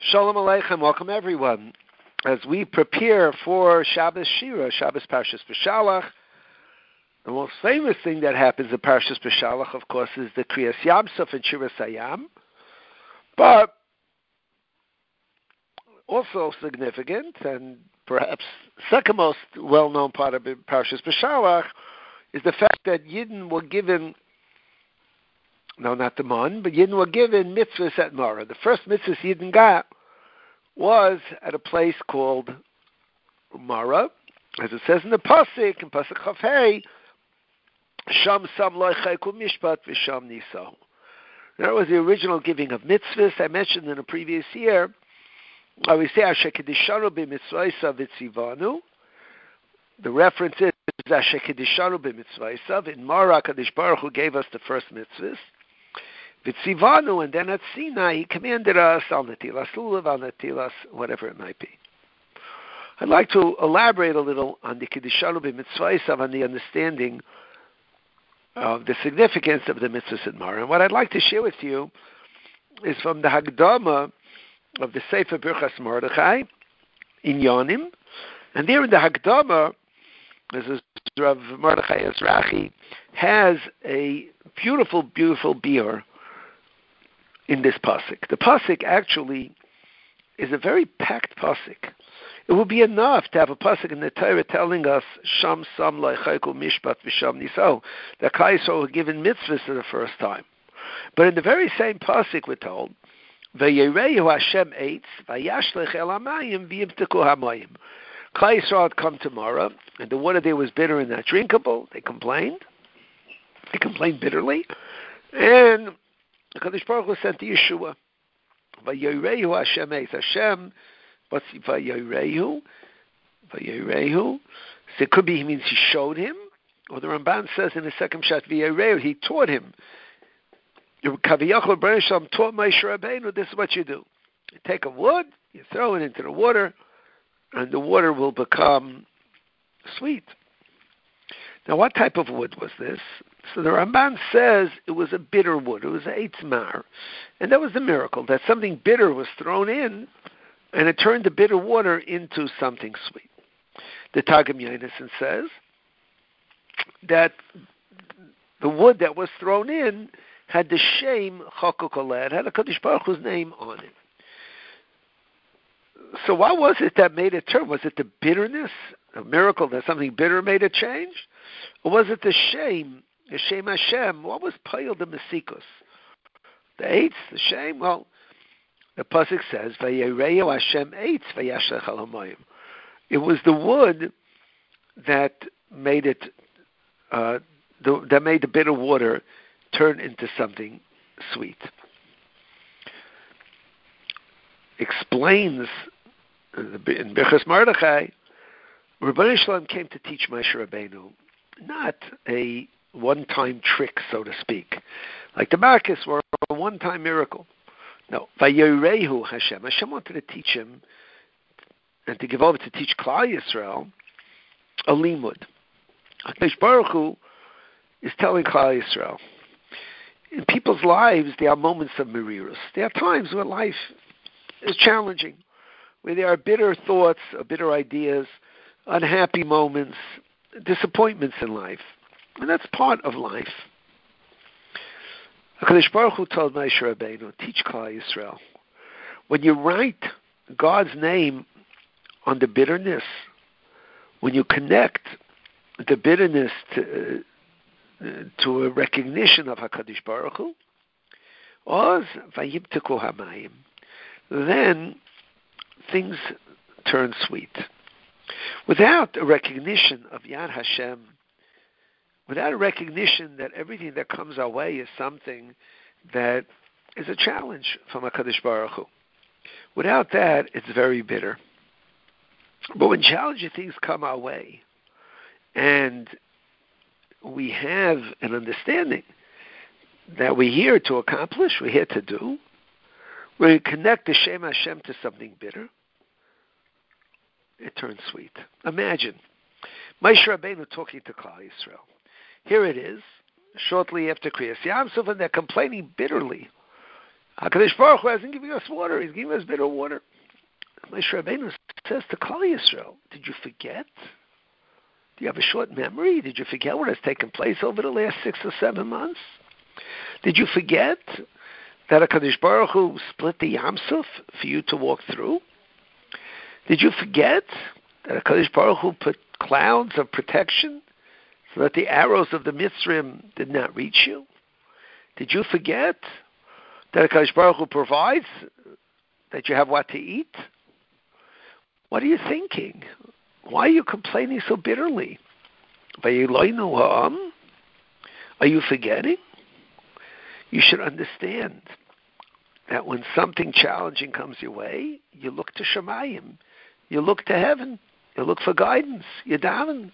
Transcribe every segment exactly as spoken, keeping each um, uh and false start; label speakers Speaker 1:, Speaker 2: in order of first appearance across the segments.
Speaker 1: Shalom Aleichem, welcome everyone. As we prepare for Shabbos Shira, Shabbos Parshas Beshalach, the most famous thing that happens in Parshas Beshalach, of course, is the Kriyas Yamsuf and Shiras Hayam. But also significant, and perhaps second most well-known part of Parshas Beshalach, is the fact that Yidden were given, no, not the Mon, but Yidden were given mitzvahs at Mara. The first mitzvahs Yidden got was at a place called Mara, as it says in the Pasuk, in Pasuk Chaf Hey, Sham Sam Loichaiku Mishpat V'Sham Niso. That was the original giving of mitzvahs I mentioned in the previous year. Uh, we say Asher Kedishanu b'mitzvaysav v'tzivanu. The reference is Asher Kedishanu b'mitzvaysav. In Mara, Kadosh Baruch Hu gave us the first mitzvahs. V'tzivanu, and then at Sinai, He commanded us al netilas lulav, al netilas, whatever it might be. I'd like to elaborate a little on the Kedishanu b'mitzvaysav, on the understanding of the significance of the mitzvahs in Mara. And what I'd like to share with you is from the Hagdama of the Sefer Birchas Mordechai in Yonim. And there in the Hagdama, this is Rav Mordechai Ezrachi, has a beautiful, beautiful beer in this pasuk. The pasuk actually is a very packed pasuk. It would be enough to have a pasuk in the Torah telling us Sham Sam Loichaiku Mishpat V'Sham Niso, that Klal Yisrael were given mitzvahs for the first time. But in the very same pasuk we're told, V'Yerehu Hashem Eitz V'Yashlech El Hamayim V'Yimteku Hamayim. Klal Yisrael had come to Mara, and the water there was bitter and not drinkable. They complained. They complained bitterly. And the Kadosh Baruch Hu sent the Yeshua. V'Yerehu Hashem Eitz. Hashem, what's V'Yerehu? V'Yerehu. So it could be he means he showed him, or the Ramban says in the second shot, V'Yerehu, he taught him. Kaviyachol Baruch Shalom taught Moshe Rabbeinu, this is what you do. You take a wood, you throw it into the water, and the water will become sweet. Now, what type of wood was this? So the Ramban says it was a bitter wood. It was a eitz mar. And that was the miracle, that something bitter was thrown in, and it turned the bitter water into something sweet. The Targum Yonasan says that the wood that was thrown in had the shem Chokok Oleh, had a Kadosh Baruch Hu's name on it. So what was it that made it turn? Was it the bitterness, a miracle that something bitter made it change? Or was it the shame, the shem Hashem? What was Payil the Mesikus? The eitz, the shame? Well, the pasuk says, V'Yerehu Hashem eitz V'Yashlech El Hamayim. It was the wood that made it, uh, the, that made the bitter water turn into something sweet. Explains in Birchas Mordechai, Rebbeinu Shalom came to teach Moshe Rabbeinu, not a one-time trick, so to speak, like the Marcus were a one-time miracle. No, Vayerehu Hashem. Hashem wanted to teach him and to give over to teach Klal Yisrael a limud. HaKadosh Baruch Hu is telling Klal Yisrael, in people's lives, there are moments of merirus. There are times where life is challenging, where there are bitter thoughts, or bitter ideas, unhappy moments, disappointments in life. And that's part of life. HaKadosh Baruch Hu told Moshe Rabbeinu, teach Klal Yisrael, when you write God's name on the bitterness, when you connect the bitterness to, uh, to a recognition of HaKadosh Baruch Hu, Oz Vayimteku Hamayim, then things turn sweet. Without a recognition of Yad Hashem, without a recognition that everything that comes our way is something that is a challenge from HaKadosh Baruch Hu, without that, it's very bitter. But when challenging things come our way, and we have an understanding that we're here to accomplish, we're here to do, we connect the Shem Hashem to something bitter, it turns sweet. Imagine Moshe Rabbeinu talking to Klal Yisrael. Here it is, shortly after Kriyas Yamsuf, and they're complaining bitterly HaKadosh Baruch Hu hasn't given us water. He's giving us bitter water. Moshe Rabbeinu says to Klal Yisrael, did you forget? Do you have a short memory? Did you forget what has taken place over the last six or seven months? Did you forget that HaKadosh Baruch Hu split the Yam Suf for you to walk through? Did you forget that HaKadosh Baruch Hu put clouds of protection so that the arrows of the Mitzrayim did not reach you? Did you forget that HaKadosh Baruch Hu provides that you have what to eat? What are you thinking? Why are you complaining so bitterly? Are you forgetting? You should understand that when something challenging comes your way, you look to Shemayim, you look to heaven, you look for guidance, you daven.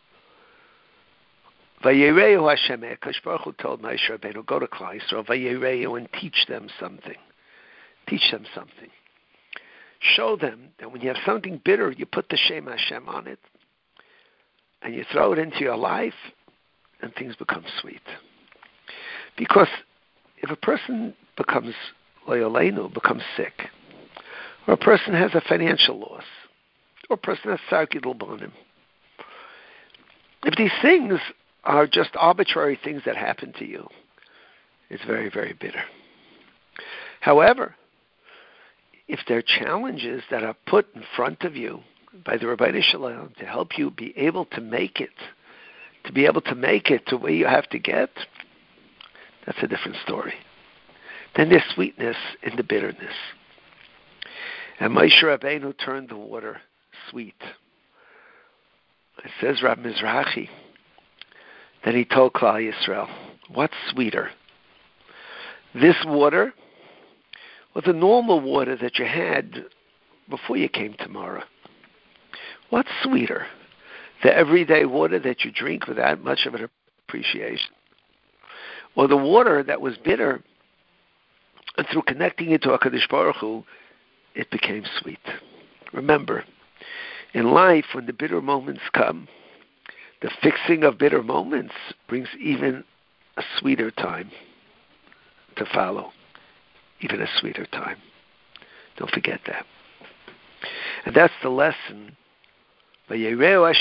Speaker 1: Vayereyu Hashem, HaKadosh Baruch Hu told Moshe Rabbeinu, go to Klal Yisrael, Vayereyu, and teach them something. Teach them something. Show them that when you have something bitter, you put the Shem Hashem on it, and you throw it into your life, and things become sweet. Because if a person becomes loyalenu, becomes sick, or a person has a financial loss, or a person has sarkidul bonim, if these things are just arbitrary things that happen to you, it's very, very bitter. However, if there are challenges that are put in front of you by the Ribbono Shel Olam to help you be able to make it, to be able to make it to where you have to get, that's a different story. Then there's sweetness in the bitterness. And Moshe Rabbeinu turned the water sweet. It says Rab Mizrahi, then he told Klal Yisrael, what's sweeter? This water or the normal water that you had before you came to Mara? What's sweeter? The everyday water that you drink without much of an appreciation? Or the water that was bitter, and through connecting it to HaKadosh Baruch Hu, it became sweet. Remember, in life, when the bitter moments come, the fixing of bitter moments brings even a sweeter time to follow. Even a sweeter time. Don't forget that. And that's the lesson. Moshe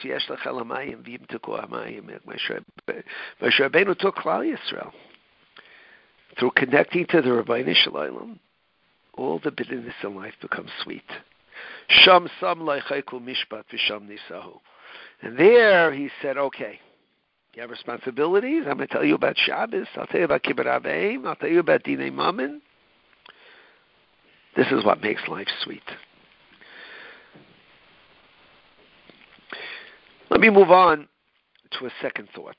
Speaker 1: Rabbeinu took Klal Yisrael. Through connecting to the Ribbono Shel Olam, all the bitterness in life becomes sweet. Sham sam leichaiku mishpat v'sham nisahu. And there he said, okay, you have responsibilities. I'm going to tell you about Shabbos. I'll tell you about Kibbut Aveim. I'll tell you about Dinei Mammon. This is what makes life sweet. Let me move on to a second thought.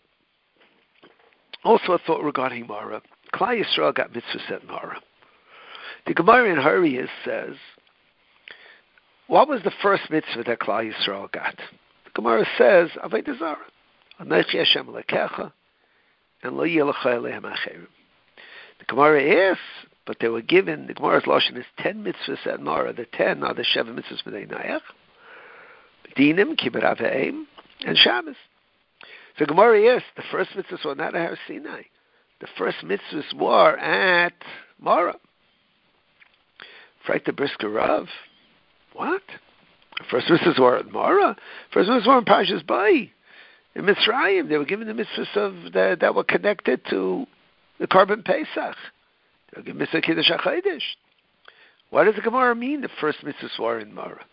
Speaker 1: Also a thought regarding Mara. Klal Yisrael got mitzvahs at Mara. The Gemara in Harius says, what was the first mitzvah that Klal Yisrael got? The Gemara says, Avodah Zarah. Anochi Hashem Elokecha, and Lo Yeh Lecha Eloheim Acherim. The Gemara asks, but they were given, the Gemara's Lashon is ten mitzvahs at Mara. The ten are the Sheva mitzvahs B'nai Noach, Dinim, Kibbut Aveim, and Shabbos. So Gemara asks, the first mitzvahs were not at Har Sinai. The first mitzvahs were at Mara. Freit the Brisker Rav. What? The first mitzvahs were at Mara? First mitzvahs were in Parshas Bai. In Mitzrayim, they were given the mitzvahs of the, that were connected to the Korban Pesach. They were given mitzvah Kiddush HaChodesh. What does the Gemara mean? The first mitzvahs were in Mara.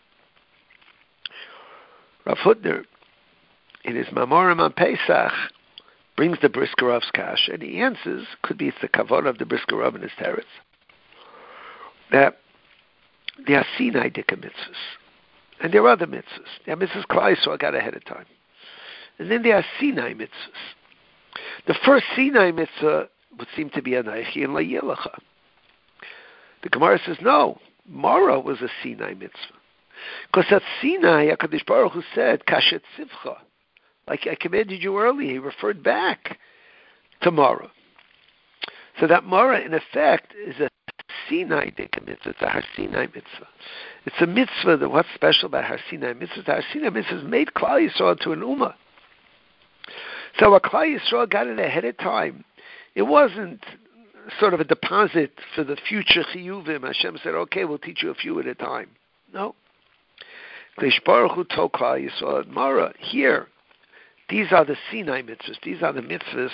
Speaker 1: Rav Hutner, in his Mamorim on Pesach, brings the Brisker Rav's kasha, and he answers, could be it's the kavod of the Brisker Rav in his teretz, that there are Sinai Dika mitzvahs, and there are other mitzvahs. There are mitzvahs Klal Yisrael got ahead of time. And then there are Sinai mitzvahs. The first Sinai mitzvah would seem to be Anochi and Lo Yeh Lecha. The Gemara says, no, Mara was a Sinai mitzvah. Because at Sinai, HaKadosh Baruch Hu said, Kashet Tzivcha. Like I commanded you earlier, he referred back to Mara. So that Mara, in effect, is a Sinai Dika mitzvah. It's a Har Sinai mitzvah. It's a mitzvah that what's special about Har Sinai mitzvah? The Har Sinai mitzvah made Klal Yisrael into an Ummah. So what Klal Yisrael got it ahead of time. It wasn't sort of a deposit for the future chiyuvim. Hashem said, okay, we'll teach you a few at a time. No. Baruch Hu told Klal Yisrael, Mara, here, these are the Sinai mitzvahs. These are the mitzvahs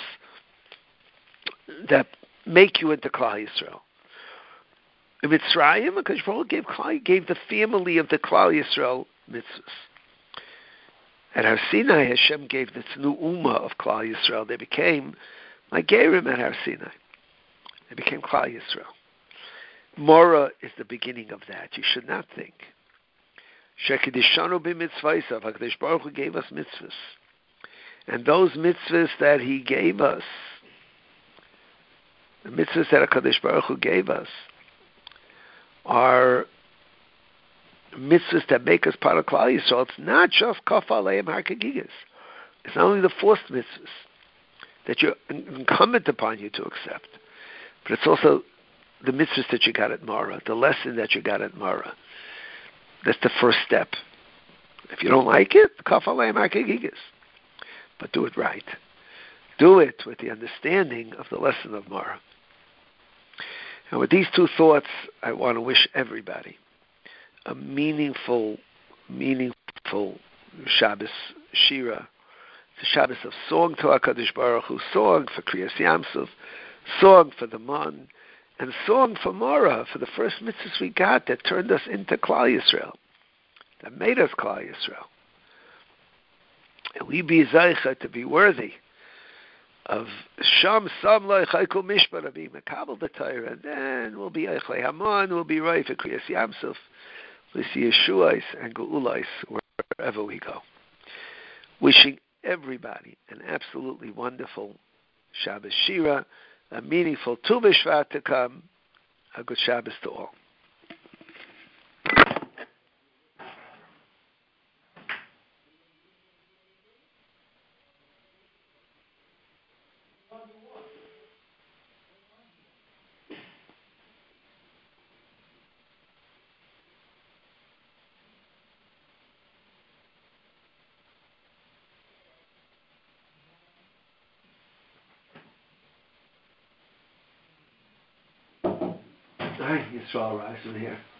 Speaker 1: that make you into Klal Yisrael. In Mitzrayim, because Baruch gave, gave the family of the Klal Yisrael mitzvahs. At Har Sinai, Hashem gave this new ummah of Klal Yisrael. They became like Gerim at Har Sinai. They became Klal Yisrael. Mora is the beginning of that. You should not think. Shekidishanu b'mitzvaysav. HaKadosh Baruch Hu gave us mitzvahs. And those mitzvahs that He gave us, the mitzvahs that HaKadosh Baruch Hu gave us, are mitzvahs that make us part of Klal Yisrael. It's not just Kaf Aleim Har Kagigas. It's not only the forced mitzvahs that you're incumbent upon you to accept, but it's also the mitzvahs that you got at Mara, the lesson that you got at Mara. That's the first step. If you don't like it, Kaf Aleim Har Kagigas. But do it right. Do it with the understanding of the lesson of Mara. And with these two thoughts, I want to wish everybody a meaningful, meaningful Shabbos Shira. It's a Shabbos of song to HaKadosh Baruch Hu, song for Kriyas Yamsuf, song for the Man, and song for Mara, for the first mitzvahs we got that turned us into Klal Yisrael, that made us Klal Yisrael. And we be Zaycha to be worthy of Sham Sam Lai Chaykul Mishpat, of being Makabel the Torah, and then we'll be Eichlei Haman, we'll be right for Kriyas Yamsuf, we'll see Yeshuais and Geulais wherever we go. Wishing everybody an absolutely wonderful Shabbos Shira, a meaningful Tu B'Shvat to come, a good Shabbos to all. Hi, Yisrael Rise from here.